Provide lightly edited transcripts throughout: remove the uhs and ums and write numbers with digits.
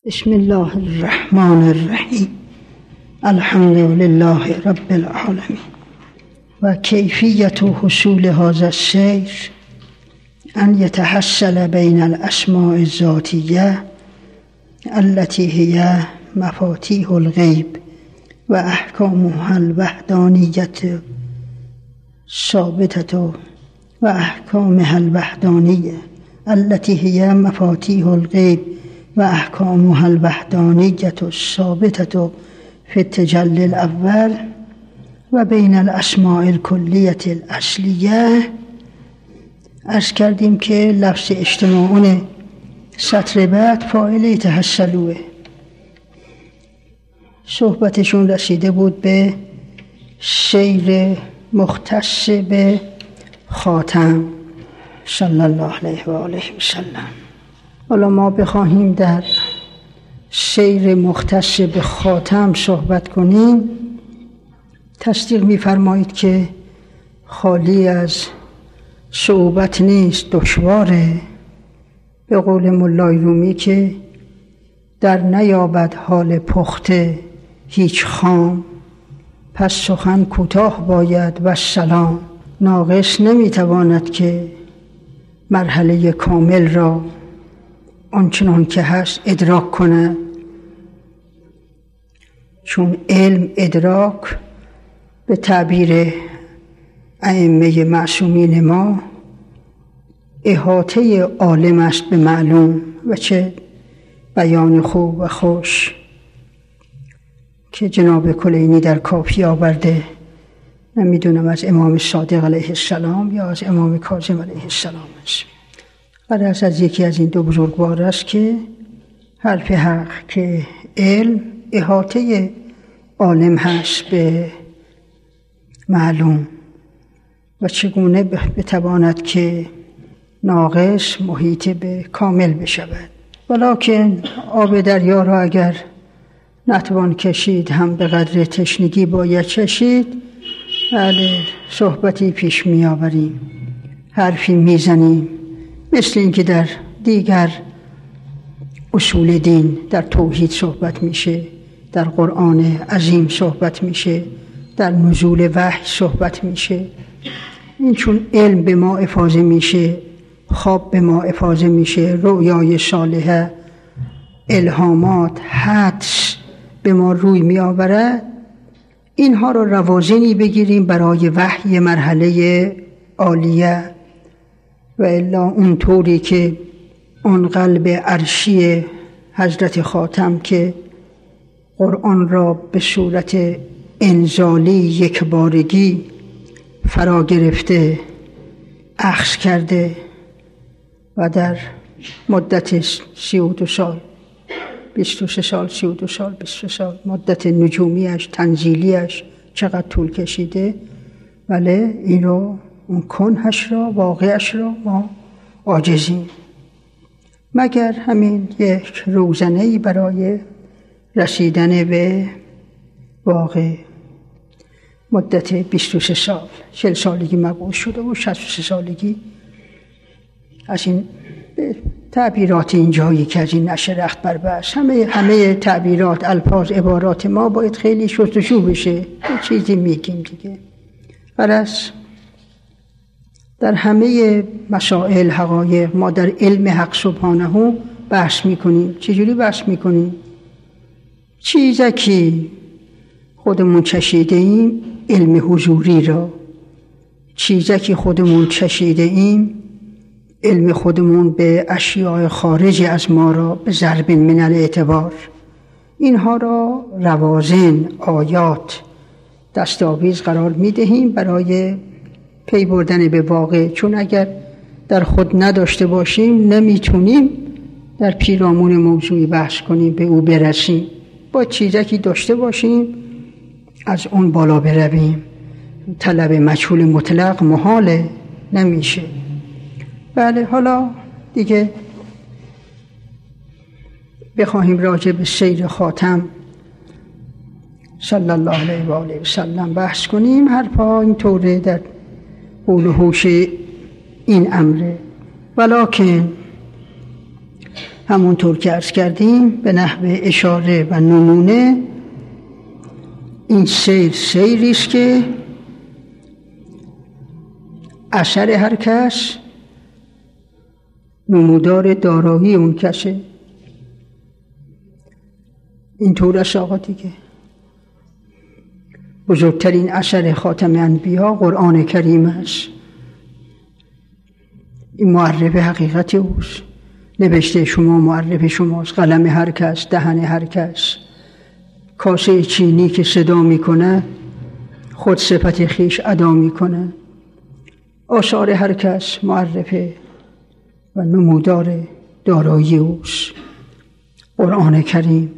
بسم الله الرحمن الرحیم. الحمد لله رب العالمین. و کیفیت حصول هذا السیر ان يتحصل بین الاسماء الذاتیه التي هي مفاتيح الغیب و احکامها الوحدانیه ثابته و احکامها الوحدانیه التي هي مفاتيح الغیب و احکامها الوحدانیه الثابته في التجلی الاول و بین الاسماء الکلیه الاصلیه. عرض کردیم که لفظ اجتماعون سطر بعد فاعل تحصلوه. صحبتشون رسیده بود به سیر مختص به خاتم صلی الله علیه و آله و سلم. حالا ما بخواهیم در سیر مختص به خاتم صحبت کنیم، تصدیق می‌فرمایید که خالی از صعوبت نیست، دشواره. به قول مولای رومی که در نیابد حال پخته هیچ خام، پس سخن کوتاه باید و سلام. ناقص نمیتواند که مرحله کامل را آنچنان که هست ادراک کند، چون علم ادراک به تعبیر ائمه معصومین ما احاطه عالم است به معلوم. و چه بیان خوب و خوش که جناب کلینی در کافی آورده، نمیدونم از امام صادق علیه السلام یا از امام کاظم علیه السلام است. غرض از یکی از این دو بزرگوار است که حرف حق که علم احاطه عالم هست به معلوم و چگونه بتواند که ناقص محیط به کامل بشود. ولکن آب دریا را اگر نتوان کشید هم به قدر تشنگی باید چشید. بله، صحبتی پیش می آوریم، حرفی می زنیم، مثل این که در دیگر اصول دین در توحید صحبت میشه، در قرآن عظیم صحبت میشه، در نزول وحی صحبت میشه. این چون علم به ما افاضه میشه، خواب به ما افاضه میشه، رؤیای صالحه، الهامات، حدس به ما روی می آورد، اینها رو روازنی بگیریم برای وحی مرحله عالیه. و الا اون طوری که اون قلب عرشی حضرت خاتم که قرآن را به صورت انزالی یک بارگی فرا گرفته، اخذ کرده و در مدت 32 سال 23 سال 32 سال 23 سال مدت نجومیش تنزیلیش چقدر طول کشیده، ولی این رو اون کنهش را واقعش را ما عاجزیم، مگر همین یک روزنه‌ای برای رسیدن به واقع. مدت 23 سال 40 سالگی مبعوث شده و 63 سالگی از این تعبیرات اینجایی که از این نشه رخت بر بس، همه تعبیرات، الفاظ، عبارات ما باید خیلی شستشو بشه. یه چیزی میگیم دیگه. پس در همه مسائل حقایق ما در علم حق سبحانه بحث میکنیم. چجوری بحث میکنیم؟ چیزکی خودمون چشیده ایم علم حضوری را، چیزکی خودمون چشیده ایم علم خودمون به اشیاء خارج از ما را به ضرب من الاعتبار، اینها را روازن، آیات، دستاویز قرار میدهیم برای پی بردن به واقع. چون اگر در خود نداشته باشیم نمیتونیم در پیرامون موضوعی بحث کنیم، به او برسیم. با چیزکی داشته باشیم از اون بالا برویم. طلب مجهول مطلق محاله، نمیشه. بله، حالا دیگه بخواهیم راجع به سیر خاتم صلی الله علیه و آله و سلم بحث کنیم. حرفا این طوره در قول و حوش این امره. ولکن همونطور که عرض کردیم به نحو اشاره و نمونه این سیری است که اثر هر کس نمودار دارایی اون کسه. اینطور است آقا دیگه. بزرگترین اثر خاتم انبیا قرآن کریم است. این معرف حقیقت اوست. نوشته شما معرف شماست. قلم هر کس، دهن هر کس. کاسه چینی که صدا میکنه خود صفت خیش ادا میکنه. آثار هر کس معرفه و نمودار دارایی اوست. قرآن کریم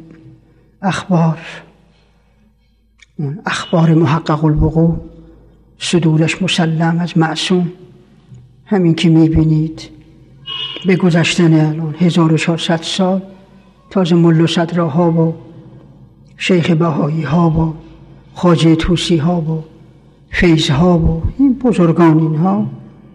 اخبار محقق الوقوع، صدورش مسلم از معصوم. همین که میبینید به گذشتن الان 1400 سال تازه ملا صدراها و شیخ بهایی ها و خواجه طوسی ها و فیض ها و این بزرگان اینها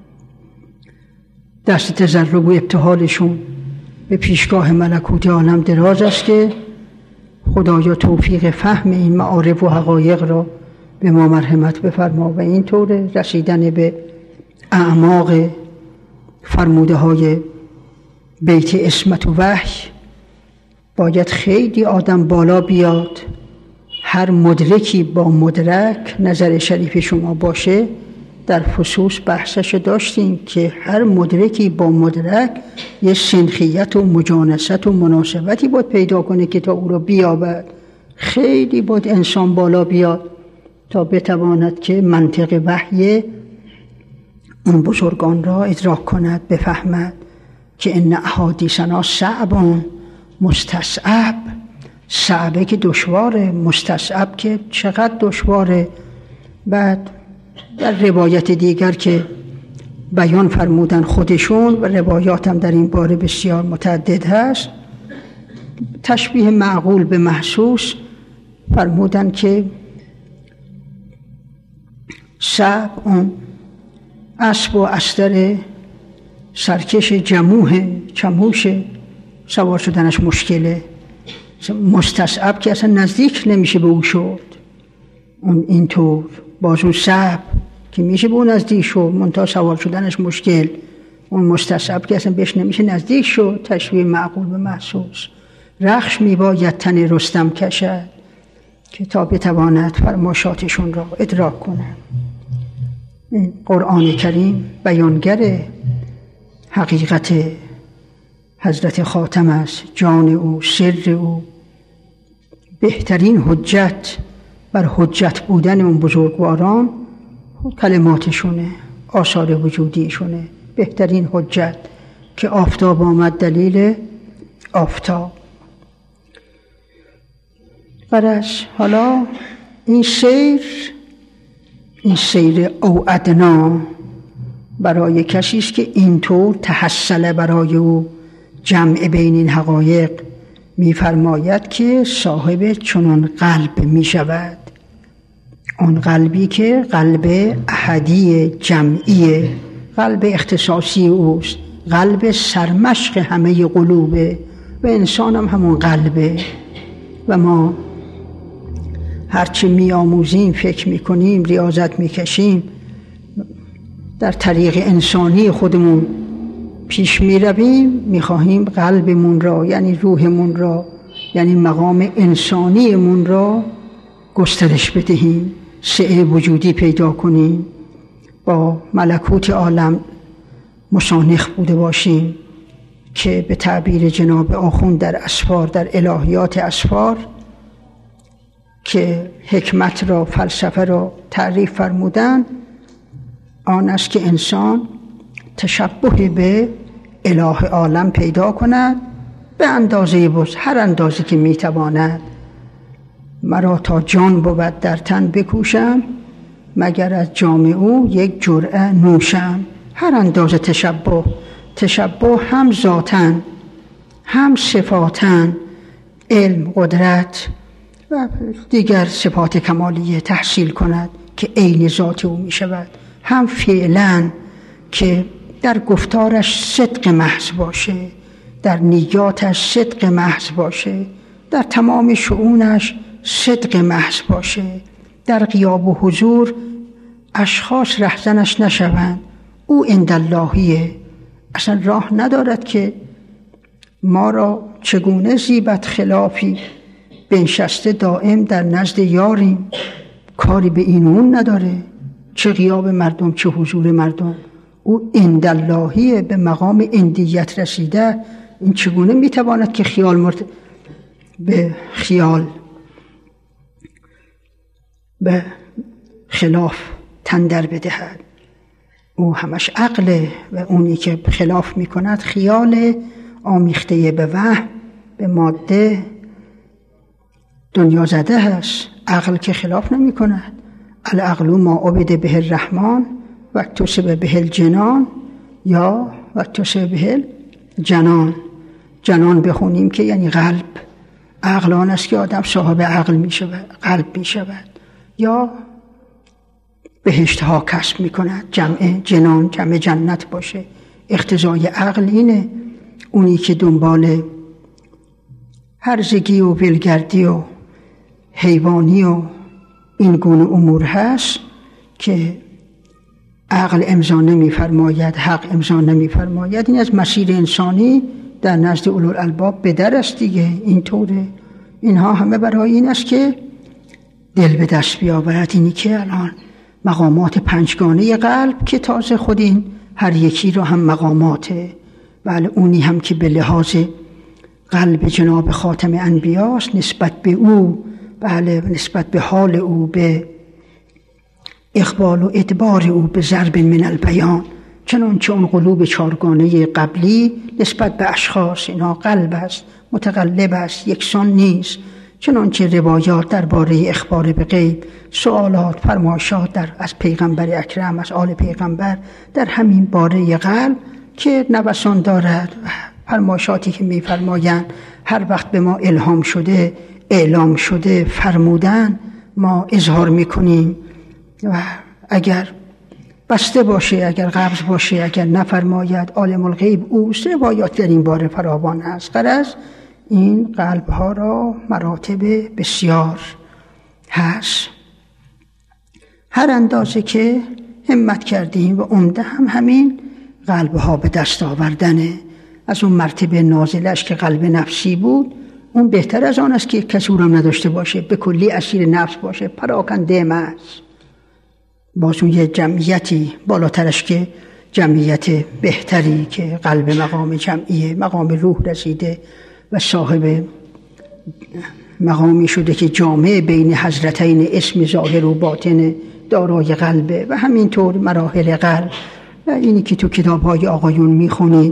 دست تضرع و ابتهالشون به پیشگاه ملکوت عالم دراز است که خدایا توفیق فهم این معارف و حقایق را به ما مرحمت بفرما و اینطور رسیدن به اعماق فرموده های بیت اسمت و وحی باید خیلی آدم بالا بیاد. هر مدرکی با مدرک نظر شریف شما باشه. در خصوص بحثش داشتیم که هر مدرکی با مدرک یه سنخیت و مجانست و مناسبتی باید پیدا کنه که تا او را بیابد. خیلی باید انسان بالا بیاد تا بتواند که منطق وحی اون بزرگان را ادراک کند، بفهمد که ان احادیثنا صعبون مستصعب. صعبه که دشواره، مستصعب که چقدر دشواره. بعد در روایت دیگر که بیان فرمودن خودشون و روایات هم در این باره بسیار متعدد هست، تشبیه معقول به محسوس فرمودن که صعب اون اسب و استر سرکش چموش سوار شدنش مشکله. مستصعب که اصلا نزدیک نمیشه به او شد. اون اینطور باز اون صعب که میشه به اون نزدیک شد منتها سوار شدنش مشکل. اون مستصعب که اصلا بهش نمیشه نزدیک شد. تشبیه معقول به محسوس. رخش میباید تن رستم کشد که تا بتواند فرماشاتشون را ادراک کنند. این قرآن کریم بیانگر حقیقت حضرت خاتم است. جان او، سر او، بهترین حجت بر حجت بودن اون بزرگواران کلماتشونه، آثار وجودیشونه. بهترین حجت که آفتاب آمد دلیل آفتاب. برش حالا این سیر او ادنا برای کسی است که اینطور تحصل برای او جمع بین این حقایق، می‌فرماید که صاحب چنان قلب می‌شود. اون قلبی که قلب احدی جمعی، قلب اختصاصی اوست، قلب سرمشق همه قلوبه و انسان هم همون قلبه. و ما هرچی می‌آموزیم، فکر می‌کنیم، ریاضت می‌کشیم، در طریق انسانی خودمون پیش می‌رویم، می‌خواهیم قلبمون را، یعنی روحمون را، یعنی مقام انسانیمون را گسترش بدهیم، سعه وجودی پیدا کنیم، با ملکوت عالم مشانخ بوده باشیم که به تعبیر جناب آخوند در اسفار، در الهیات اسفار که حکمت را، فلسفه را تعریف فرمودن، آن است که انسان تشبه به اله عالم پیدا کند به اندازه بس، هر اندازه که میتواند. مرا تا جان بود در تن بکوشم، مگر از جام او یک جرعه نوشم. هر اندازه تشبه هم ذاتن هم صفاتن، علم، قدرت و دیگر صفات کمالیه تحصیل کند که عین ذات او می شود، هم فعلا که در گفتارش صدق محض باشه، در نیاتش صدق محض باشه، در تمام شؤونش صدق محض باشه، در غیاب و حضور اشخاص رهزنش نشوند. او عنداللهیه. اصلا راه ندارد که ما را چگونه زیبت خلافی بنشسته دائم در نزد یاریم، کاری به این اون نداره، چه غیاب مردم چه حضور مردم. او عنداللهیه، به مقام عندیت رسیده. این چگونه میتواند که به خیال به خلاف تندر بدهد؟ او همش عقله و اونی که خلاف میکند خیال آمیخته به وهم، به ماده، دنیا زده هست. عقل که خلاف نمی کند. العقل ما عبد به الرحمن و اکتسب به الجنان یا و اکتسب به الجنان. جنان بخونیم که یعنی قلب. عقل آن است که آدم صاحب عقل می شود، قلب می شود، یا بهشت ها کسب می کند. جمع جنان جمع جنت باشه. اقتضای عقل اینه. اونی که دنبال هرزگی و ولگردی و حیوانی و این گونه امور هست که عقل امضا نمی فرماید، حق امضا نمی فرماید، این از مسیر انسانی در نزد اولوالالباب به در است دیگه. اینطوره. اینها همه برای این است که دل به دست بیاورد. اینی که الان مقامات پنجگانه قلب که تازه خود این هر یکی رو هم مقاماته. بله، اونی هم که به لحاظ قلب جناب خاتم انبیاست، نسبت به او، بله، نسبت به حال او، به اقبال و ادبار او به ضرب من البیان، چنانچه اون قلوب چارگانه قبلی نسبت به اشخاص اینها قلب است، متقلب است، یکسان نیست. چنانچه روایات درباره اخبار به غیب، سوالات، فرمایشات از پیغمبر اکرم، از آل پیغمبر در همین باره قلب که نوسان دارد، فرمایشاتی که می‌فرمایند هر وقت به ما الهام شده، اعلام شده، فرمودن، ما اظهار می‌کنیم و اگر بسته باشه، اگر قبض باشه، اگر نفرماید، عالم الغیب اوست. روایات در این باره فراوان است. غرض این قلب‌ها را مراتب بسیار هست. هر اندازه که همت کردیم و عمده هم همین قلب‌ها به دست آوردنه. از اون مرتبه نازلش که قلب نفسی بود، اون بهتر از آن است که کسی او را نداشته باشه، به کلی اسیر نفس باشه، پراکنده محض. باز اون یه جمعیتی بالاترش که جمعیت بهتری که قلب مقام جمعیه، مقام روح رسیده و صاحب مقامی شده که جامع بین حضرتین اسم ظاهر و باطن دارای قلبه و همینطور مراحل قلب. و اینی که تو کتاب‌های آقایون میخونید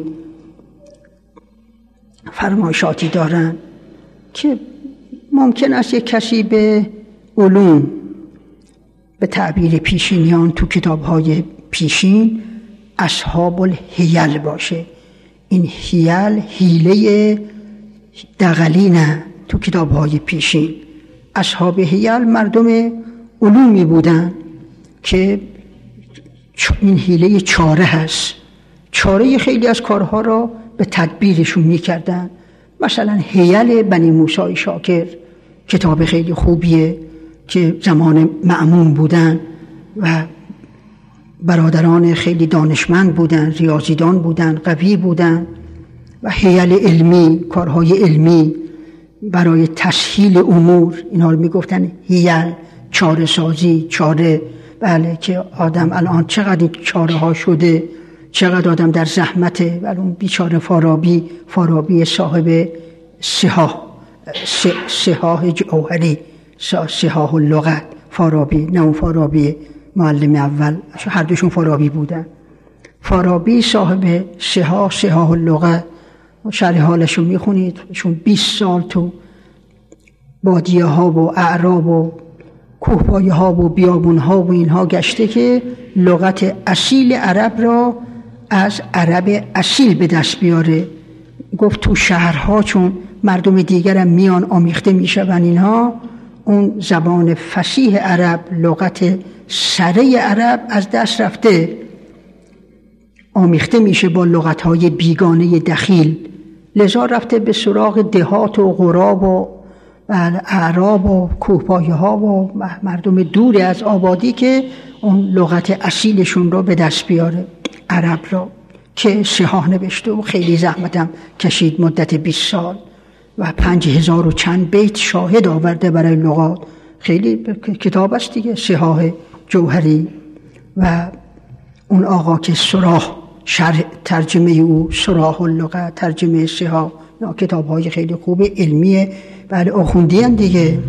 فرمایشاتی دارن که ممکن است یک کسی به علوم به تعبیر پیشینیان تو کتاب‌های پیشین اصحاب الحیل باشه. این حیل حیله دغلی نه. تو کتاب‌های پیشین اصحاب حیل مردم علومی بودن که این حیله چاره هست. چاره خیلی از کارها را به تدبیرشون می‌کردن. مثلا حیل بنی موسی شاکر کتاب خیلی خوبیه که زمان مأمون بودن و برادران خیلی دانشمند بودن، ریاضیدان بودن، قوی بودن. و حیل علمی، کارهای علمی برای تسهیل امور، اینا رو میگفتن حیل، چاره سازی، چاره. بله، که آدم الان چقدر چاره ها شده، چقدر آدم در زحمته. ولی اون بیچاره فارابی صاحب صحاح جوهری، صحاح اللغت، فارابی، نه اون فارابی معلم اول، هر دوشون فارابی بودن. فارابی صاحب صحاح اللغت، شرح حالشو میخونید، چون 20 سال تو بادیه ها و اعراب و کوهپایه ها و بیابون ها و اینها گشته که لغت اصیل عرب را از عرب اصیل به دست بیاره. گفت تو شهرها چون مردم دیگرم میان آمیخته میشون، اینها اون زبان فصیح عرب، لغت سره عرب از دست رفته، آمیخته میشه با لغت‌های بیگانه دخیل. لذا رفته به سراغ دهات و غراب و اعراب و کوهپایه ها و مردم دور از آبادی که اون لغت اصیلشون رو به دست بیاره، عرب رو، که سیاه نوشته و خیلی زحمتم کشید مدت 20 سال و 5000 و چند بیت شاهد آورده برای لغات. خیلی کتاب است دیگه، سیاه جوهری. و اون آقا که سراح شرح ترجمه او سراح اللغت، ترجمه سیاه، کتاب های خیلی خوب علمیه، بله آخوندی هم دیگه.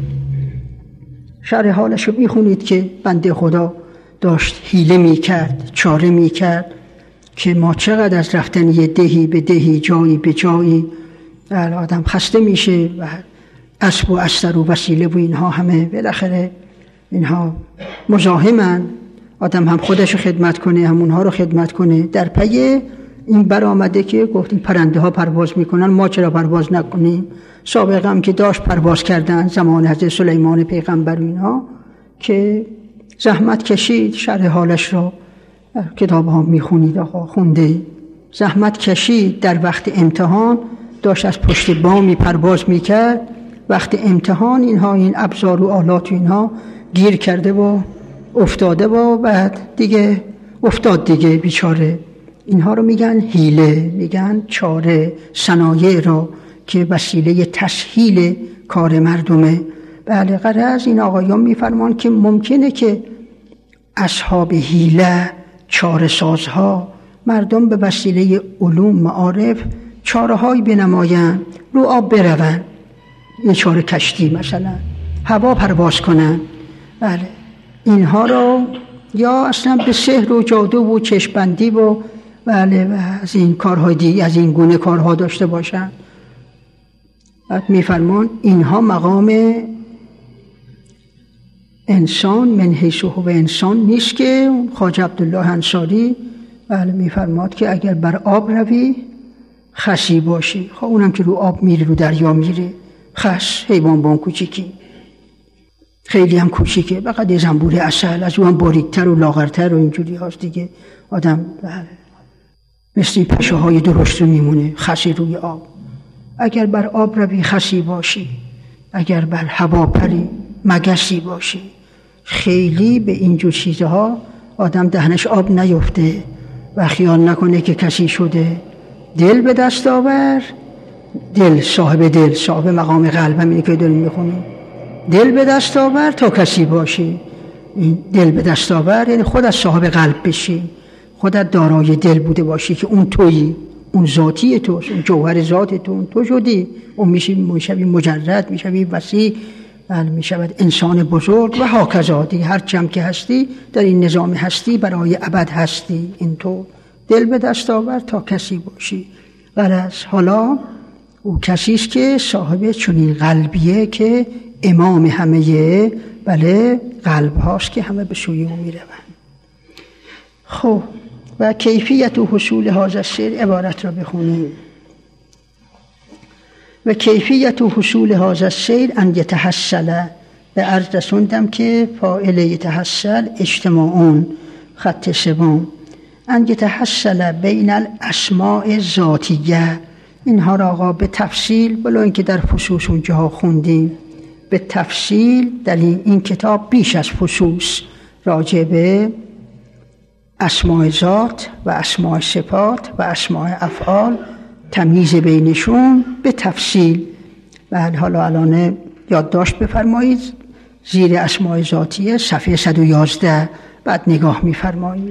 شرح حالش رو میخونید که بنده خدا داشت حیله میکرد، چاره میکرد که ما چقدر از رفتن یه دهی به دهی، جایی به جایی، آدم خسته میشه و اسب و استر و وسیله و اینها همه بالاخره اینها مزاحمن. آدم هم خودش رو خدمت کنه، هم اونها رو خدمت کنه. در پی این برآمده که گفتیم پرنده ها پرواز میکنن، ما چرا پرواز نکنیم؟ سابقه هم که داشت پرواز کردن زمان حضرت سلیمان پیغمبر اینها که زحمت کشید، شرح حالش رو کتاب ها میخونید، آقا خونده، زحمت کشید. در وقت امتحان داشت از پشت بامی پرواز میکرد، وقت امتحان اینها این ابزار و آلات اینها گیر کرده و افتاده و بعد دیگه افتاد دیگه بیچاره. اینها رو میگن حیله، میگن چاره، صنایع رو که وسیله تسهیل کار مردمه. بله غرض این آقایان میفرمان که ممکنه که اصحاب حیله، چاره سازها، مردم به وسیله علوم معارف چاره های بنمایند، رو آب بروند، یه چاره کشتی مثلا، هوا پرواز کنن. بله اینها رو یا اصلا به سحر و جادو و چشم‌بندی و بله از این کارهای دیگه، از این گونه کارها داشته باشن. بعد میفرمان اینها مقام انسان من حیث هو انسان نیست که خواجه عبدالله انصاری بله میفرماد که اگر بر آب روی خسی باشی. خب اونم که رو آب میره، رو دریا میره، خس حیوان بان کوچیکی، خیلی هم کوچیکه، فقط یه زنبور عسل، از اون باریکتر و لاغرتر و اینجوری هاست دیگه. آدم مثل پشه های درشت میمونه، خسی روی آب. اگر بر آب روی خسی باشی، اگر بر هوا پری مگسی باشی. خیلی به اینجور چیزها آدم دهنش آب نیفته و خیال نکنه که کسی شده. دل به دست آور، دل صاحب مقام قلب، همینی که داریم میخونیم. دل به دست آور تا کسی باشی. این دل به دست آور یعنی خودت صاحب قلب بشی، خودت دارای دل بوده باشی که اون تویی، اون ذاتی توست، اون جوهر ذات تو، اون تو شدی، اون میشوی مجرد، میشوی وسیع، میشود انسان بزرگ و هاکذا دیگه. هر چم که هستی در این نظام هستی برای ابد هستی. این تو دل به دست آور تا کسی باشی. غرض حالا او کسی است که صاحب چنین قلبیه که امام همه بله قلب هاست که همه به سوی او میروند. خب و کیفیت و حصول هذا السیر عبارت را بخونیم. و کیفیت و حصول هذا السیر ان یتحصل، به عرض رسوندم که فاعل یتحصل اجتماعون، خط سوم، ان یتحصل بین الاسماء ذاتیه. اینها را آقا به تفصیل، بلا اینکه در فصوص اونجاها خوندیم، به تفصیل در این کتاب بیش از فصوص راجع به اسماء ذات و اسماء صفات و اسماء افعال، تمییز بینشون به تفصیل. و حالا الان یادداشت بفرمایید زیر اسماء ذاتیه صفحه 111 بعد نگاه میفرمایید.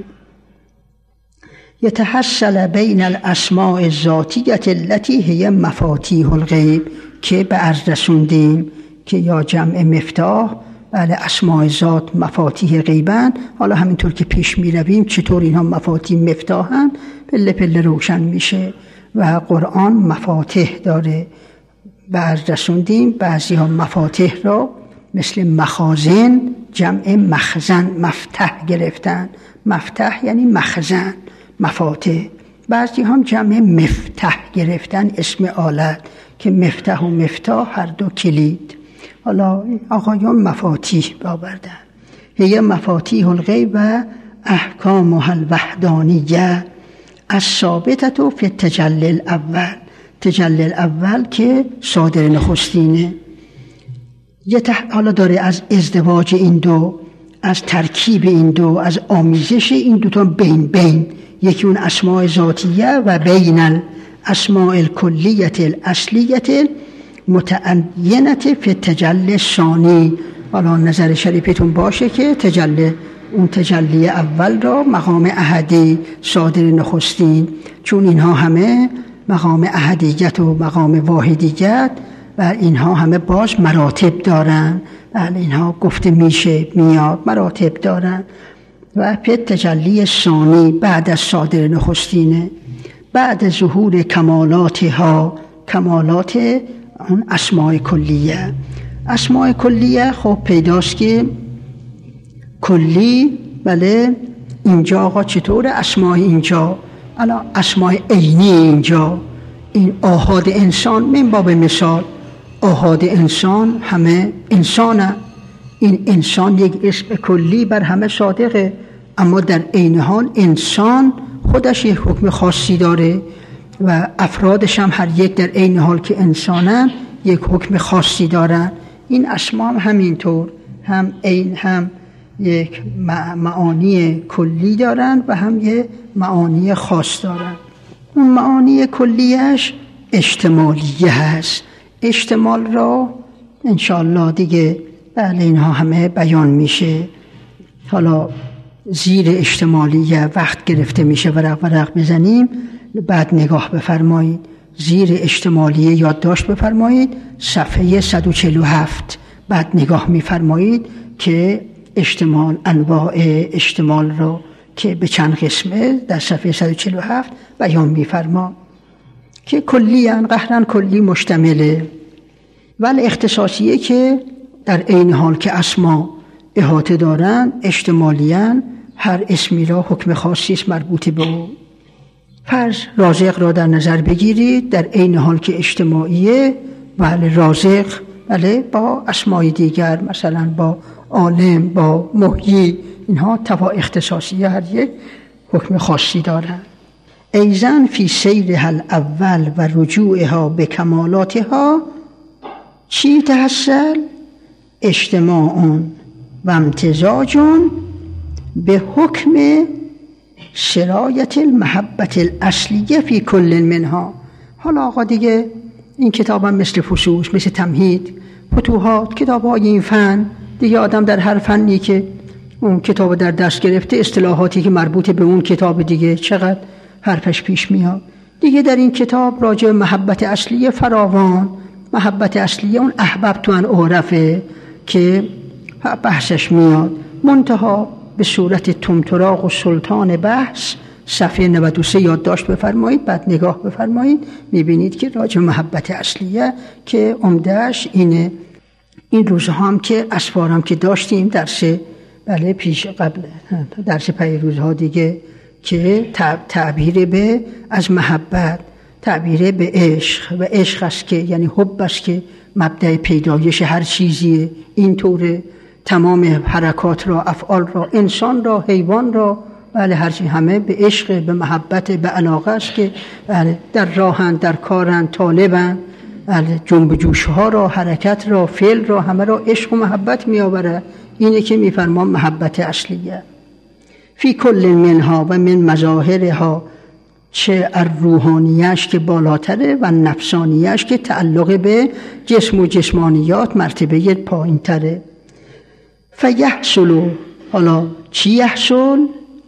یتحصل بین الاسماء الذاتیه التي هي مفاتیح الغیب، که به عرض رسوندیم که یا جمع مفتاح، بله اسماء ذات مفاتیح غیبن. حالا همینطور که پیش می رویم چطور اینها مفاتیح مفتاحن پله پله روشن میشه. و قرآن مفاتیح داره، به عرض رسوندیم بعضی ها مفاتیح را مثل مخازن جمع مخزن مفتح گرفتن، مفتح یعنی مخزن مفاتیح. بعضی هم جمع مفتح گرفتن اسم آلت که مفتح و مفتاح هر دو کلید. حالا آقایان مفاتیح آوردن، هی مفاتیح الغیب و احکامها الوحدانیه الثابته فی التجلی الاول. تجلی الاول که صادر نخستینه. حالا داره از ازدواج این دو، از ترکیب این دو، از آمیزش این دوتا بین یکی اون اسماء ذاتیه و بین الاسماء الکلیه الاصلیه متعینه فی التجلی الثانی. حالا نظر شریفتون باشه که اون تجلی اول را مقام احدی صادر نخستین، چون اینها همه مقام احدیت و مقام واحدیت و اینها همه باز مراتب دارن. بله اینها گفته میشه میاد مراتب دارن. و پی تجلی ثانی بعد از صادر نخستینه، بعد ظهور کمالاتها، کمالات اون اسماء کلیه. اسماء کلیه خب پیداست که کلی، بله اینجا آقا چطوره اسماء اینجا؟ الان اسماء عینی اینجا، این آحاد انسان من باب مثال، آحاد انسان همه انسانه، این انسان یک اسم کلی بر همه صادقه، اما در عین حال انسان خودش یک حکم خاصی داره و افرادش هم هر یک در عین حال که انسانن یک حکم خاصی دارن. این اسما هم همینطور، هم عین هم یک معانی کلی دارن و هم یک معانی خاص دارن. اون معانی کلیش اشتمالیه هست. اشتمال را انشاءالله دیگه بله اینها همه بیان میشه. حالا زیر اشتمالیه وقت گرفته میشه ورق بزنیم، بعد نگاه بفرمایید. زیر اشتمالیه یادداشت بفرمایید صفحه 147، بعد نگاه میفرمایید که اشتمال، انواع اشتمال را که به چند قسمه در صفحه 147 بیان میفرما که کلیاً قهراً کلی مشتمله، ولی اختصاصیه که در عین حال که اسما احاطه دارن اشتمالیاً هر اسمی را حکم خاصی است مربوط به او. فرض رازق را در نظر بگیرید، در عین حال که اجتماعیه ولی رازق بله با اسمای دیگر مثلا با عالم، با محیی، اینها تبع اختصاصیه هر یک حکم خاصی دارند. ایضاً فی سیرها الاول و رجوعها به کمالاتها چی تحصل؟ اجتماع و امتزاج به حکم سرایت المحبت الاصلیه فی کل منها. حالا آقا دیگه این کتاب هم مثل فصوص، مثل تمهید، فتوحات، کتاب های این فن دیگه آدم در هر فنی که اون کتاب در دست گرفته اصطلاحاتی که مربوط به اون کتاب دیگه چقدر حرفش پیش میاد. دیگه در این کتاب راجع محبت اصلیه فراوان، محبت اصلیه اون احببت ان اعرفه که بحثش میاد، منتها به صورت تمتراق و سلطان بحث صفحه 93 یادداشت بفرمایید، بعد نگاه بفرمایید میبینید که راجع محبت اصلیه که عمدهش اینه. این روزها هم که اسفارم که داشتیم درس بله پیش قبل درس پیروزها دیگه که تعبیر به از محبت، تعبیر به عشق و عشق است که یعنی حب است که مبدأ پیدایش هر چیزیه. اینطوره تمام حرکات را، افعال را، انسان را، حیوان را، بله هرچی همه به عشق، به محبت، به علاقه است که بله در راهن، در کارن، طالبن، بله جنب جوشها را، حرکت را، فعل را همه را عشق و محبت می آوره. اینه که می فرما محبت اصلیه. فی کل منها و من مظاهرها، چه روحانیش که بالاتره و نفسانیش که تعلق به جسم و جسمانیات مرتبه پایین تره. فیحصل، حالا چی یحصل؟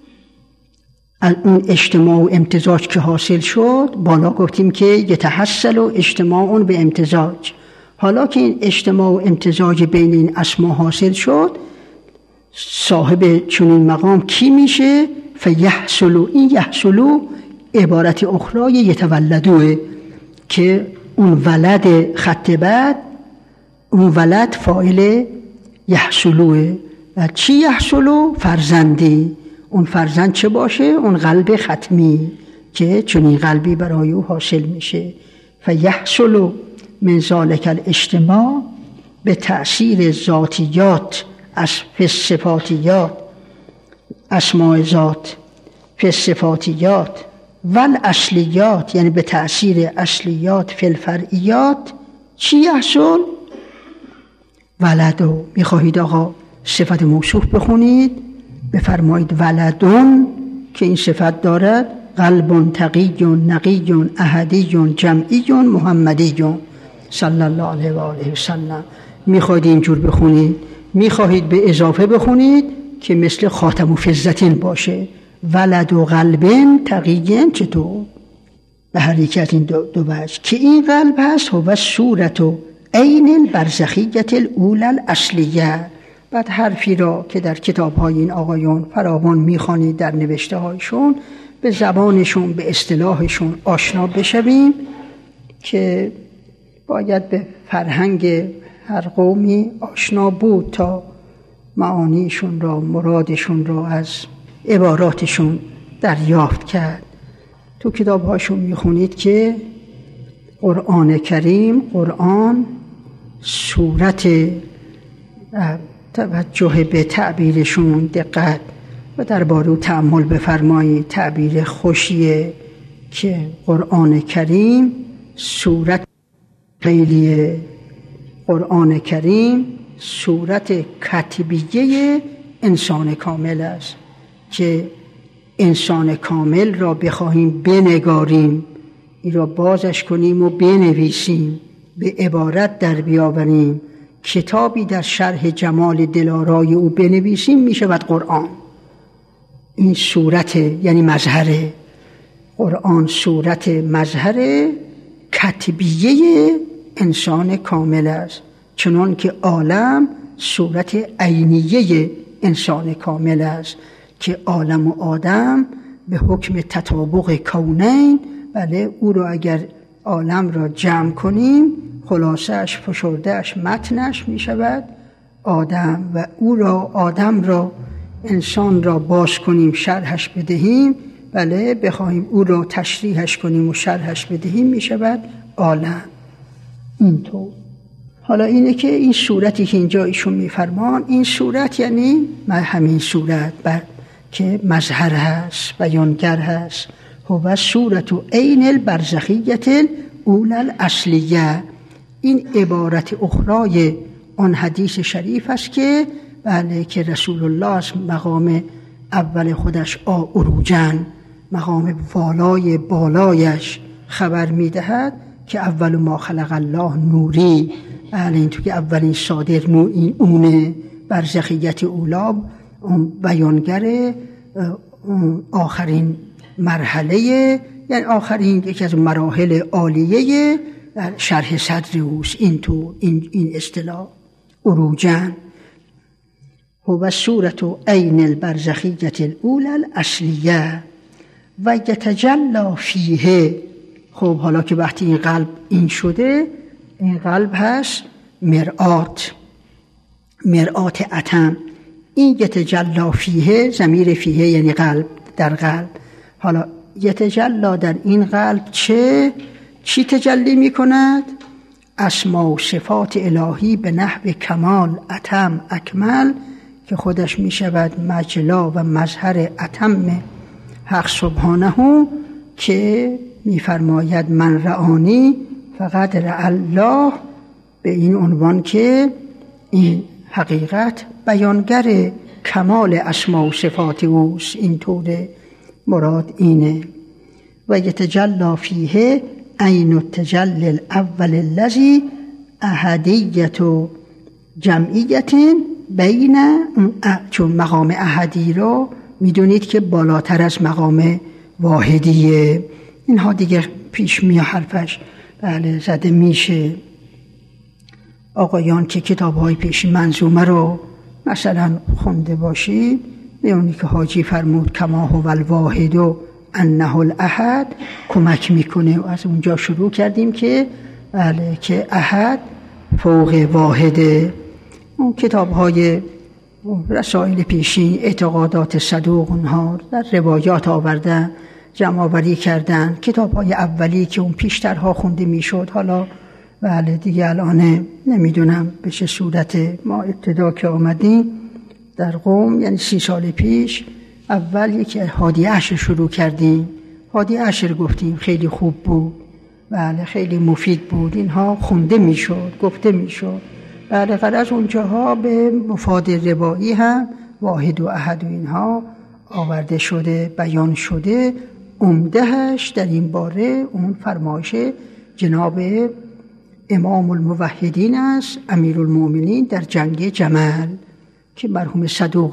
اون اجتماع و امتزاج که حاصل شد، بالا گفتیم که یتحصل و اجتماع به امتزاج. حالا که این اجتماع و امتزاج بین این اسما حاصل شد، صاحب چنین مقام کی میشه؟ فیحصل. این یحصل عبارت اخرى یتولدوه که اون ولد خط بعد، اون ولد فاعل یحصلوه. و چی یحصلو؟ فرزندی. اون فرزند چه باشه؟ اون قلب ختمی که چنین قلبی برای او حاصل میشه. فیحصل من ذلک الاجتماع به تأثیر ذاتیات از صفاتیات، اسماء ذات، صفاتیات ول اصلیات یعنی به تأثیر اصلیات فی الفرعیات چی یحصل؟ ولدو. میخواهید آقا صفت موصوف بخونید، بفرمایید ولدون که این صفت دارد قلب تقی نقی احدی جمعی محمدی صلی الله علیه و آله و سلم. میخواهید اینجور بخونید، میخواهید به اضافه بخونید که مثل خاتم و فضتین باشه، ولد و قلبن تقیین. چطور؟ به هر یکی از این دو وجه که این قلب هست و صورت و عین البرزخیت الاولی الاصلیه. بعد حرفی را که در کتاب‌های این آقایون فراوان میخوانید در نوشته هایشون، به زبانشون به اصطلاحشون آشنا بشویم که باید به فرهنگ هر قومی آشنا بود تا معانیشون را، مرادشون را از عباراتشون دریافت کرد. تو کتاب‌هاشون میخونید که قرآن کریم، قرآن صورت، توجه به تعبیرشون دقت و درباره تأمل بفرمایید. تعبیر خوشیه که قرآن کریم صورت خیلیه. قرآن کریم صورت کتبیه انسان کامل است که انسان کامل را بخواهیم بنگاریم، این را بازش کنیم و بنویسیم، به عبارت در بیاوریم، کتابی در شرح جمال دلارای او بنویسیم، می شود قرآن. این صورت یعنی مظهر قرآن، صورت مظهر کتبیه انسان کامل است، چنان که عالم صورت عینیه انسان کامل است که عالم و آدم به حکم تطابق کونین، بله، او را اگر عالم را جمع کنیم خلاصش، فشردهش، متنش می شود آدم، و او را، آدم را، انسان را باز کنیم، شرحش بدهیم، بله، بخواهیم او را تشریحش کنیم و شرحش بدهیم، می شود عالم. اینطور. حالا اینه که این صورتی که اینجا ایشون میفرمان، این صورت یعنی همین صورت که مظهر هست، بیانگر هست، هو صورت و عین البرزخیت الاولی الاصلیه. این عبارت اخرای آن حدیث شریف است که بله، که رسول الله از مقام اول خودش عروجن، مقام والای بالایش خبر میدهد که اول ما خلق الله نوری. بله، این تو که اولین صادر اونه، برزخیت اولا، بیانگر آخرین مرحله، یعنی آخرین یکی از مراحل عالیه شرح صدر اوست. این اصطلاح عروجن هو صورت عین البرزخیت الاولی الاصلیه و یتجلی فیه. خب حالا که وقتی این قلب این شده، این قلب هست مرآت اتم. این یتجلی فیه، ضمیر فیه یعنی قلب، در قلب. حالا یتجلی در این قلب چی تجلی می کند؟ اسما و صفات الهی به نحو کمال، اتم، اکمل، که خودش می شود مجلا و مظهر اتم حق سبحانه، که می فرماید من رآنی فقط رأى الله، به این عنوان که این حقیقت بیانگر کمال اسما و صفات اوست. اینطور مراد اینه. و یتجلی فیه عین التجلی الاول الذی احدیت و جمعیت بین، چون مقام احدی رو میدونید که بالاتر از مقام واحدیه. اینها دیگه پیش میاد حرفش، بله، زده میشه. آقایان که کتاب‌های پیشی منظومه رو مثلا خونده باشید، میونی که حاجی فرمود کما هو الواحد و انه الاحد کمک میکنه. و از اونجا شروع کردیم که بله، که احد فوق واحده. اون کتاب‌های رسائل پیشین، اعتقادات صدوق، اونها در روایات آوردن، جمع آوری کردن. کتاب‌های اولی که اون پیشترها خونده میشد، حالا بله دیگه الان نمیدونم به چه صورت. ما ابتدا که آمدیم در قم، یعنی 30 سال پیش، اول یکی هادی عشر شروع کردیم، هادی عشر گفتیم خیلی خوب بود، بله خیلی مفید بود، اینها خونده میشد، گفته میشد. بله غرض اونجاها به مفاد روایی هم واحد و احد و اینها آورده شده، بیان شده. عمدهش در این باره اون فرمایش جناب امام الموحدین است، امیرالمومنین در جنگ جمل، که مرحوم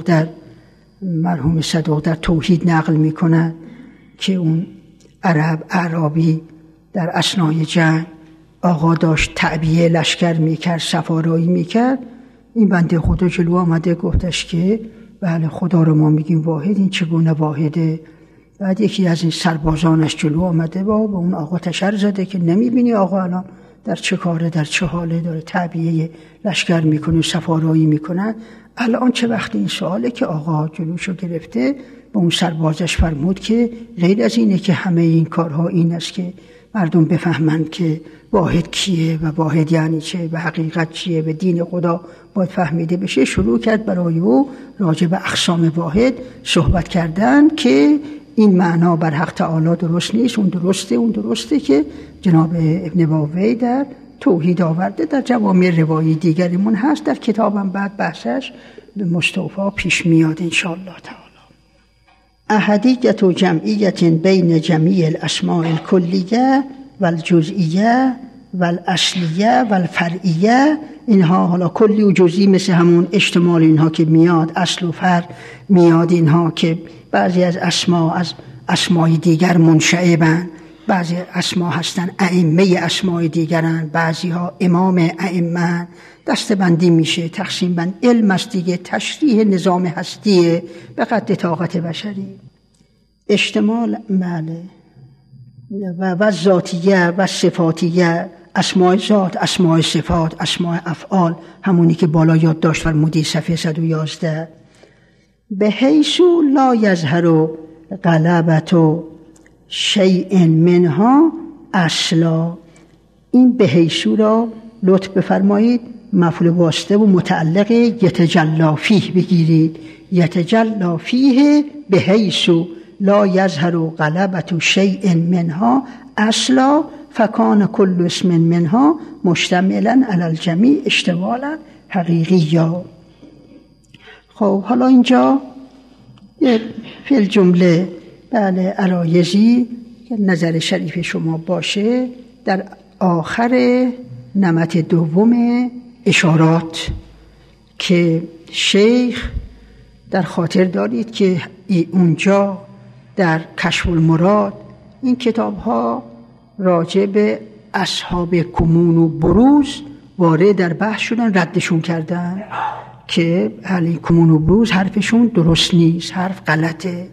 صدوق در توحید نقل میکنند که اون اعرابی در اثنای جنگ آقا داشت تعبیه لشکر میکرد، سفارایی میکرد. این بنده خدا جلو آمده گفتش که بله خدا رو ما میگیم واحد، این چگونه واحده؟ بعد یکی از این سربازانش جلو آمده با به اون آقا تشر زده که نمیبینی آقا الان در چه کاره، در چه حاله، داره تعبیه لشکر میکنه، سفارایی میکنه. الان چه وقت این سواله که آقا جلوشو گرفته به اون سربازش فرمود که غیر از اینه که همه این کارها این است که مردم بفهمند که واحد کیه و واحد یعنی چه و حقیقت چیه و دین خدا باید فهمیده بشه. شروع کرد برای او راجع به اقسام واحد صحبت کردن که این معنا بر حق تعالی درست نیست، اون درسته که جناب ابن بابی در توحید آورده. در جوامع روایی دیگریمون هست، در کتابم بعد بحثش به مستوفا پیش میاد انشاءالله تعالی. احدیت و جمعیت بین جمیع الاسماء الکلیه و الجزئیه و الاصلیه و الفرعیه. اینها حالا کلی و جزئی مثل همون اشتمال اینها که میاد، اصل و فرع میاد، اینها که بعضی از اسمای دیگر منشعبن، بعضی اسما هستن ائمه اسمای دیگرن، بعضی ها امام ائمه. دستبندی میشه، تقسیم بند. علم است دیگه، تشریح نظام هستیه به قدر طاقت بشری. اشتمال بله و ذاتیه و صفاتیه، اسماء ذات، اسماء صفات، اسماء افعال، همونی که بالا یاد داشت فرمودی صفحه 111. به حیث لا یظهر غلبت شیء منها اصلا. این به حیث را لطف بفرمایید مفعول واسطه و متعلق یتجلی فیه بگیرید. یتجلی فیه به حیث لا یظهر غلبت شیء منها اصلا فکان کل اسم منها مشتملا علی الجمیع اشتمالا حقیقیا. خب حالا اینجا فی الجمله بله عرایزی نظر شریف شما باشه در آخر نمط دوم اشارات که شیخ در خاطر دارید که اونجا در کشف المراد این کتاب ها راجع به اصحاب کمون و بروز وارد در بحث شدن، ردشون کردن که اهل کمون و بروز حرفشون درست نیست، حرف غلطه.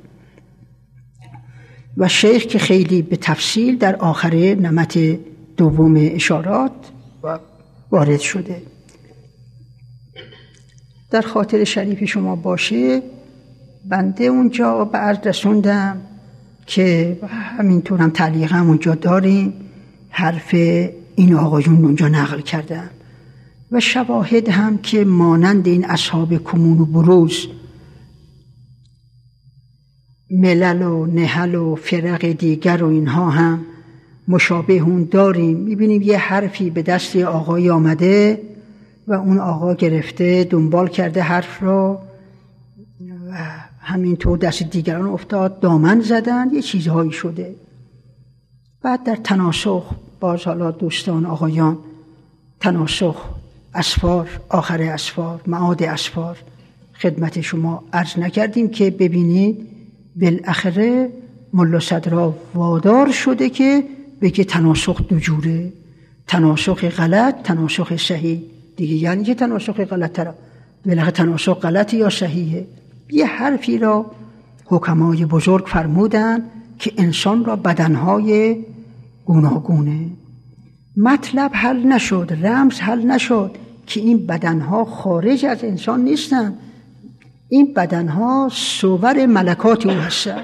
و شیخ که خیلی به تفصیل در آخر نمط دوم اشارات وارد شده. در خاطر شریف شما باشه بنده اونجا به عرض رسوندم که همینطور هم تعلیق هم اونجا داریم، حرف این آقایون اونجا نقل کردم و شواهد هم که مانند این اصحاب کمون و بروز ملل و نهل و فرق دیگر و اینها هم مشابه اون داریم. میبینیم یه حرفی به دست آقای آمده و اون آقا گرفته دنبال کرده حرف رو و همینطور دست دیگران افتاد، دامن زدن، یه چیزهایی شده. بعد در تناسخ باز حالا دوستان آقایان تناسخ اسفار، آخر اسفار، معاد اسفار خدمت شما عرض نکردیم که ببینید بالاخره ملا صدرا وادار شده که بگه تناسخ دو جوره، تناسخ غلط، تناسخ صحیح دیگه. یعنی که تناسخ غلط تره، بالاخره تناسخ غلطی یا صحیحه. یه حرفی را حکمای بزرگ فرمودن که انسان را بدنهای گوناگونه، مطلب حل نشد، رمز حل نشد که این بدنها خارج از انسان نیستن، این بدنها صور ملکات او هستن.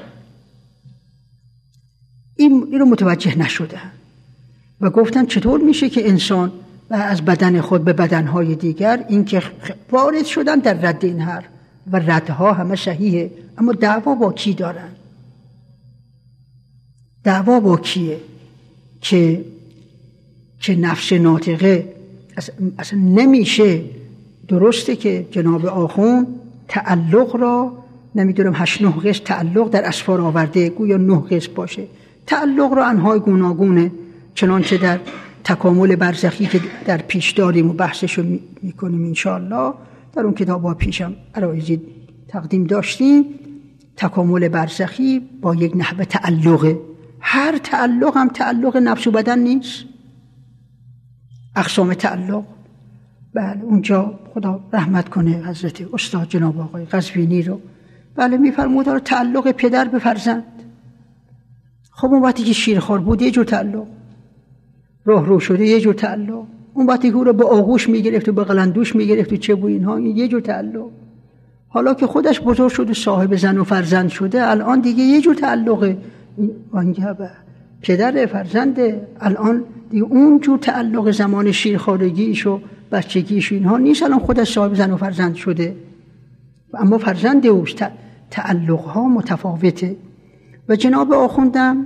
این رو متوجه نشدن و گفتن چطور میشه که انسان و از بدن خود به بدنهای دیگر، این که وارد شدن در رد این حرف و ردها همه صحیحه، اما دعوا با کی دارن؟ دعوا با کیه که نفس ناطقه اصلا نمیشه. درسته که جناب آخوند تعلق را نمیدونم 8-9 قسم تعلق در اسفار آورده، گویا 9 قسم باشه. تعلق را انواع گوناگونه، چنانچه در تکامل برزخی که در پیش داریم و بحثشو میکنیم انشاءالله، در اون کتاب ها پیشم عرایزی تقدیم داشتیم. تکامل برزخی با یک نحوه تعلقه. هر تعلق هم تعلق نفس و بدن نیست. اقسام تعلق، بله اونجا خدا رحمت کنه حضرت استاد جناب آقای قزوینی رو، بله میفرمود تعلق پدر به فرزند. خب اون وقتی که شیرخوار بود یه جور تعلق، راه رو شده یه جور تعلق، اون وقتی که او رو به آغوش میگرفت و به قلندوش میگرفت و چه بو اینها یه جور تعلق. حالا که خودش بزرگ شده صاحب زن و فرزند شده الان دیگه یه جور تعلقه، اینجا به پدر فرزند. الان دیگه اون جور تعلق زمان شیرخوارگیش و بچگیش اینها نیست، الان خودش صاحب زن و فرزند شده، اما فرزند اوش. تعلق ها متفاوته. و جناب آخوندم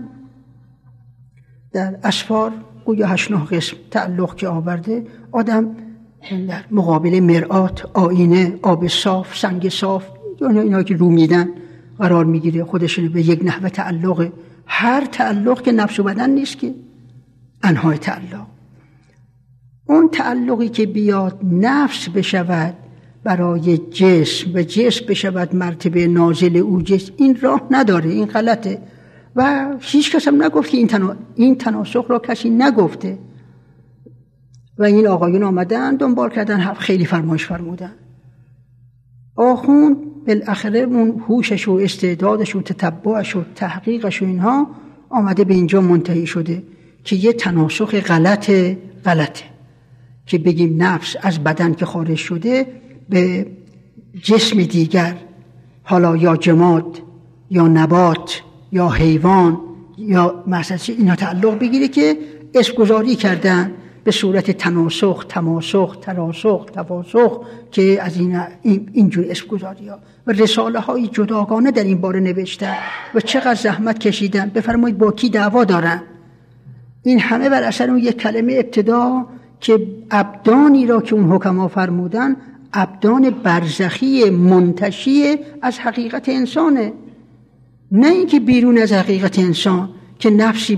در اسفار گویا 8-9 قسم تعلق که آورده، آدم در مقابل مرآت، آینه، آب صاف، سنگ صاف، اینا که رو میدن قرار میگیره، خودشون به یک نحوه تعلقه. هر تعلق که نفس و بدن نیست که انواع تعلق. اون تعلقی که بیاد نفس بشود برای جسم و جسم بشود مرتبه نازل او جسم، این راه نداره، این غلطه. و هیچ کس هم نگفت که این تناسخ را کسی نگفته و این آقایون آمدن دنبال کردن، خیلی فرمایش فرمودن. آخوند بالاخره اون هوشش و استعدادش و تتبعش و تحقیقش و اینها آمده به اینجا منتهی شده که یه تناسخ غلطه که بگیم نفس از بدن که خارج شده به جسم دیگر، حالا یا جماد یا نبات یا حیوان یا مثلا اینا تعلق بگیره که اسم گذاری کردن به صورت تناسخ، تماسخ، تراسخ، تفاسخ، که از اینجور اسم گذاری ها و رساله های جداگانه در این باره نوشتن و چقدر زحمت کشیدن. بفرمایید با کی دعوا دارن؟ این همه بر اثر اون یک کلمه ابتدا که ابدانی را که اون حکما فرمودن ابدان برزخی منتشی از حقیقت انسانه، نه اینکه بیرون از حقیقت انسان که نفسی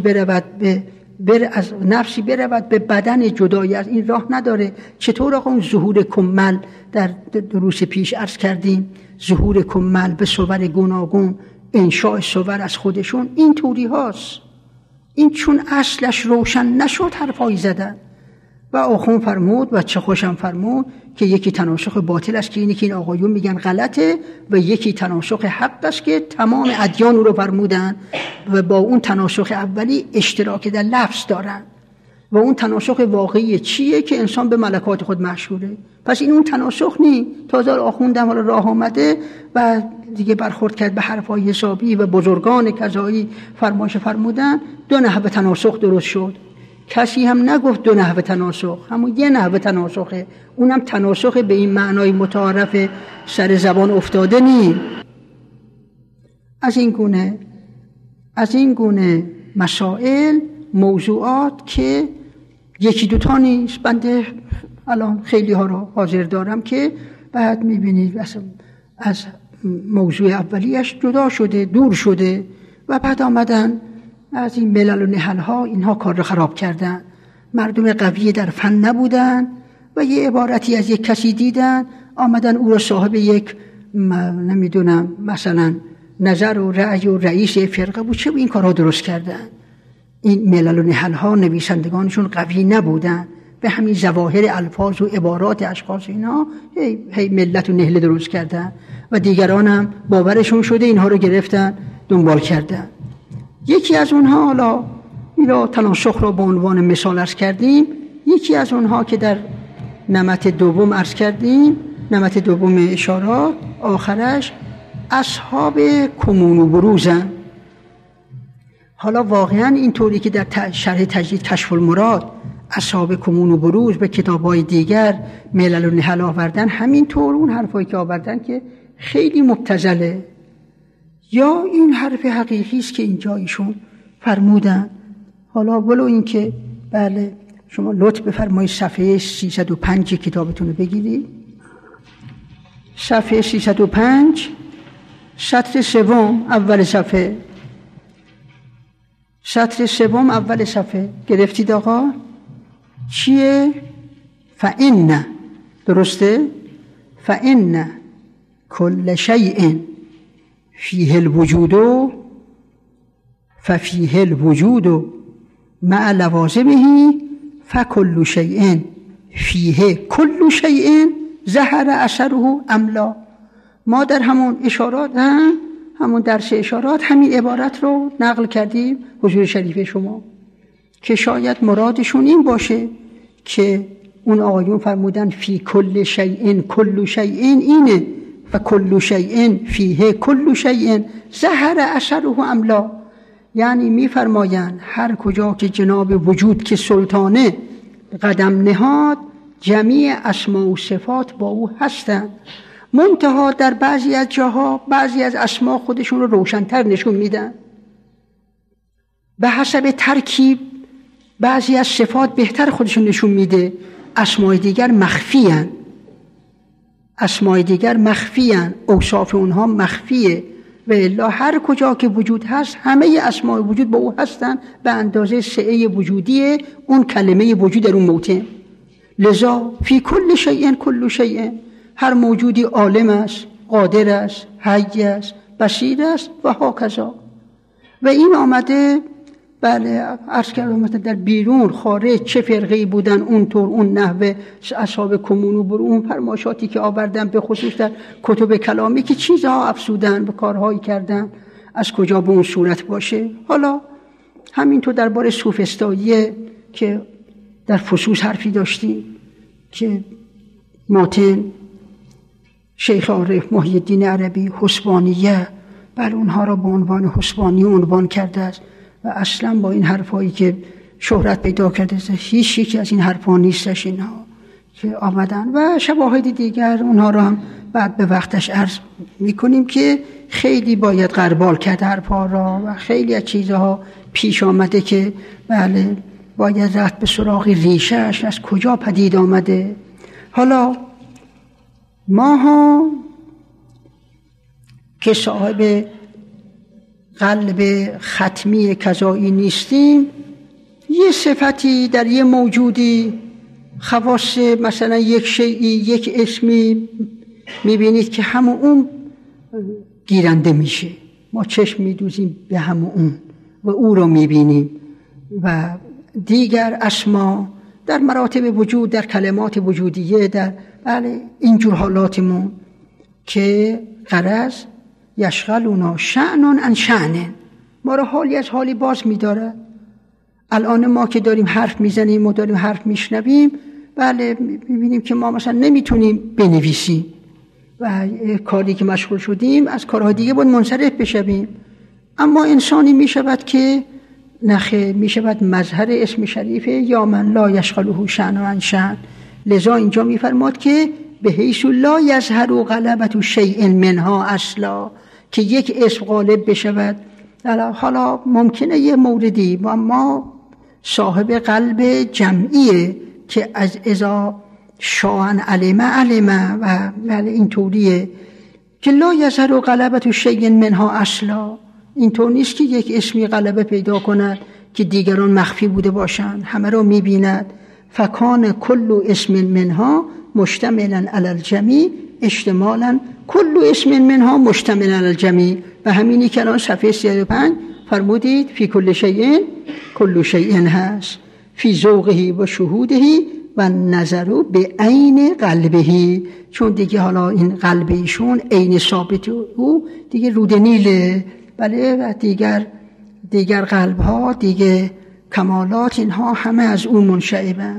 برود به بدن جدایی از این راه نداره. چطور آقا اون ظهور کمل در دروس پیش عرض کردیم، ظهور کمل به صور گوناگون، انشاء صور از خودشون، این طوری هاست. این چون اصلش روشن نشد حرفایی زدن. و آخوند فرمود و چه خوشم فرمود که یکی تناسخ باطل است که اینی که این آقایون میگن غلطه و یکی تناسخ حق است که تمام ادیان رو فرمودن و با اون تناسخ اولی اشتراک در لفظ دارن. و اون تناسخ واقعی چیه؟ که انسان به ملکات خود مشهوره. پس این اون تناسخ نی. تازه آخوندم حالا راه آمده و دیگه برخورد کرد به حرفای حسابی و بزرگان کذایی فرمایش فرمودن، 2 نحوه تناسخ درست شد. کسی هم نگفت 2 نحوه تناسخ، همون یه نحوه تناسخه، اونم تناسخ به این معنای متعارف سر زبان افتاده نی. از این گونه مسائل، موضوعات که 1-2 تا نیست، بنده الان خیلی ها رو حاضر دارم که بعد میبینید از موضوع اولیش جدا شده، دور شده و بعد آمدن از این ملل و نهل ها اینها کار رو خراب کردن. مردم قوی در فن نبودن و یه عبارتی از یک کسی دیدن، آمدن او رو صاحب یک نمیدونم مثلا نظر و رأی و رئیس فرقه بود، چه این کارها درست کردن. این ملل و نهل ها نویسندگانشون قوی نبودن، به همین ظواهر الفاظ و عبارات اشخاص اینا هی ملت و نهله درست کردن و دیگران هم باورشون شده اینها رو گرفتن دنبال کردن. یکی از اونها، حالا این تناسخ را به عنوان مثال عرض کردیم، یکی از اونها که در نمط دوم عرض کردیم، نمط دوم اشارات آخرش اصحاب کمون و بروزن. حالا واقعا اینطوری که در شرح تجدید کشف المراد اصحاب کمون و بروز به کتاب‌های دیگر ملل و نهل آوردن، همینطور اون حرفایی که آوردن که خیلی مبتذله، یا این حرف حقیقی است که اینجا ایشون فرمودن. حالا ولو این که بله شما لطف بفرمایید صفحه 305 کتابتون رو بگیرید. صفحه 305 سطر سوم اول صفحه. سطر سوم اول صفحه گرفتید آقا؟ چیه؟ فإن، درسته؟ فإن کل شیء فیه الوجود ففیه الوجود مع لوازمه فکل شیء فیه کل شیء ظهر اثره ام لا. ما در همون اشارات همون درس اشارات همین عبارت رو نقل کردیم حضور شریف شما که شاید مرادشون این باشه که اون آقایون فرمودن فی کل شیء کل شیء اینه و کل شیء فیه کل شیء ظهر اثره ام لا. یعنی میفرمایند هر کجا که جناب وجود که سلطانه قدم نهاد جمیع اسما و صفات با او هستند، منتها در بعضی از جاها بعضی از اسما خودشون رو روشن‌تر نشون میدن، به حسب ترکیب بعضی از صفات بهتر خودشون نشون میده، اسمای دیگر مخفی‌اند، اسمای دیگر مخفی‌اند، اوصاف اونها مخفیه و الا هر کجا که وجود هست همه اسماء وجود با او هستند به اندازه سعه وجودی اون کلمه وجود در اون موطن. لذا فی کل شیء کل شیء، هر موجودی عالم است، قادر است، حی است، بصیر است و هاکذا. و این آمده بله عرض کردم مثلا در بیرون خارج چه فرقه‌ای بودن اونطور اون نحوه اصحاب کمونو بر اون فرمایشاتی که آوردن به خصوص در کتب کلامی که چیزها افسودن به کارهایی کردن از کجا به اون صورت باشه. حالا همینطور درباره سوفسطایی که در فصوص حرفی داشتیم که ماتن شیخ عارف محی الدین عربی حسبانیه بل اونها را به عنوان حسبانی عنوان کرده است و اصلا با این حرفایی که شهرت پیدا کرده است هیچ یکی از این حرفا نیستش اینها که آمدن و شواهد دیگر اونها را هم بعد به وقتش عرض میکنیم که خیلی باید غربال کرد حرفا را و خیلی از چیزها پیش آمده که بله باید رفت به سراغ ریشهش از کجا پدید آمده. حالا ما ها که صاحب قلب ختمی کذایی نیستیم یه صفتی در یه موجودی خواص مثلا یک شیئی یک اسمی میبینید که همون اون گیرنده میشه، ما چشم میدوزیم به همون اون و او رو میبینیم و دیگر اسما در مراتب وجود در کلمات وجودیه در بله اینجور حالاتمون که غرض یشغلونا شأن عن شأن، ما رو حالی از حالی باز می‌داره. الان ما که داریم حرف میزنیم و داریم حرف میشنویم بله میبینیم که ما مثلا نمیتونیم بنویسیم و کاری که مشغول شدیم از کارهای دیگه باید منصرف بشویم، اما انسانی میشود که نخه میشود مظهر اسم شریف یا من لا یشغله شأن عن شأن. لذا اینجا میفرماد که به حیث لا یظهر غلبة شیء منها اصلا، که یک اسم غالب بشود. حالا ممکنه یه موردی ما صاحب قلب جمعیه که از ازا شاعن علمه و این طوریه که لا یظهر غلبة شیء منها اصلا. اینطور نیست که یک اسمی غلبه پیدا کند که دیگران مخفی بوده باشند، همه را میبیند. فکان کل اسم منها مشتملا علی الجمیع اشتمالا کل اسم منها مشتمل علی الجمیع. و همینی که الان صفحه 35 فرمودید فی کل شیء کل شیء هست فی ذوقه و شهوده و نظر به عین قلبه، چون دیگه حالا این قلب ایشون عین ثابت او دیگه رود نیله بله و دیگر قلب ها دیگه کمالات اینها همه از اون منشعبن.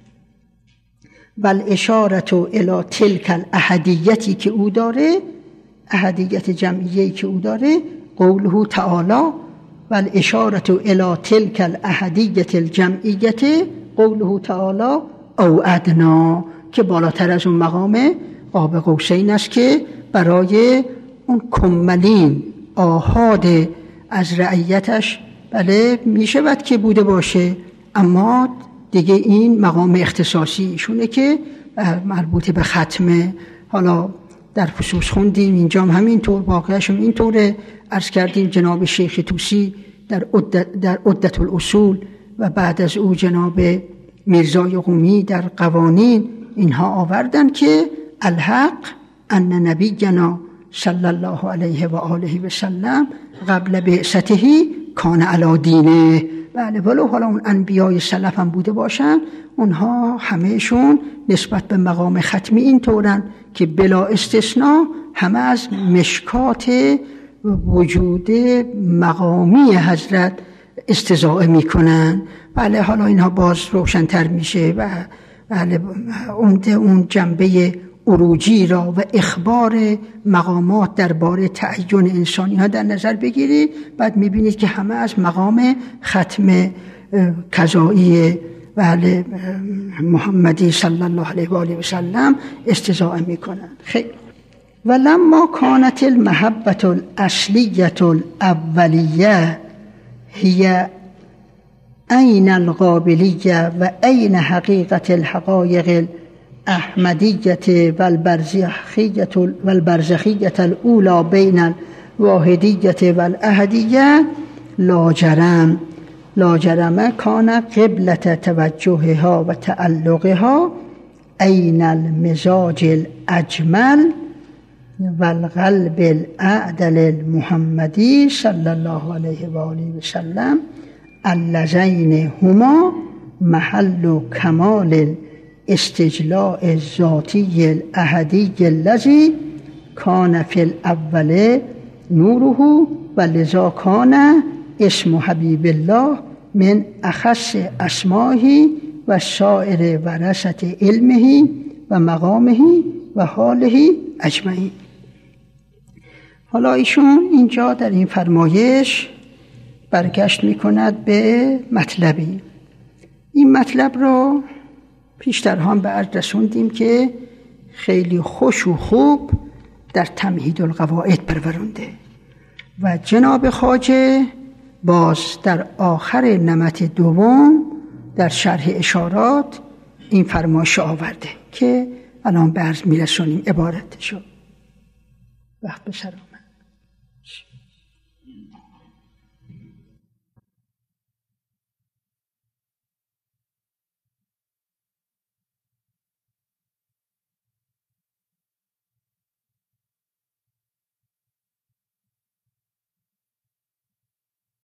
بل اشارت الی تلک الاحدیتی که او داره، احدیت جمعیه‌ای که او داره، قوله تعالی بل اشارت الی تلک الاحدیت الجمعیت قوله تعالی او ادنا، که بالاتر از اون مقام قاب قوسین است که برای اون کملین آحاد از رعیتش بله میشود که بوده باشه، اما دیگه این مقام اختصاصی ایشونه که مربوط به ختمه. حالا در فصوص خوندیم، اینجا هم همینطور، واقعش هم اینطوره. عرض کردیم جناب شیخ طوسی در عدت الاصول و بعد از او جناب میرزای قمی در قوانین اینها آوردن که الحق ان نبینا صلی الله علیه و آله و سلم قبل بعثته کان علی دینه. بله، ولو حالا اون انبیای سلف هم بوده باشن، اونها همهشون نسبت به مقام ختمی این طورن که بلا استثناء همه از مشکات وجود مقامی حضرت استضاءه میکنن. بله، حالا اینها باز روشن‌تر میشه و بله اون جنبه عروجی را و اخبار مقامات درباره تعین انسانی ها در نظر بگیرید، بعد میبینید که همه از مقام ختم قضایی بله محمدی صلی الله علیه و آله و سلم استضاءه میکنند. خیر. ولما كانت المحبة الأصلية الأولية هي أين القابلية وأين حقيقة الحقائق الأحمدية والبرزخية الأولى بين الواحدية والأحدية لا جرم كان قبلة توجهها وتعلقها أين المزاج الأجمل والقلب الأعدل المحمدي صلى الله عليه وآله وسلم اللذين هما محل كمال الاستجلاء الذاتي الأحدي الذي كان في الأول نوره ولذا كان اسم حبيب الله من أخص أسمائه وسائر ورثة علمه ومقامه و حاله اجمعین. حالا ایشون اینجا در این فرمایش برگشت میکند به مطلبی. این مطلب را پیشتر هم به عرض رسوندیم که خیلی خوش و خوب در تمهید القواعد پرورونده و جناب خواجه باز در آخر نمط دوم در شرح اشارات این فرمایش آورده که الان به عرض میرسونیم عبارتشو. وقت بسرم.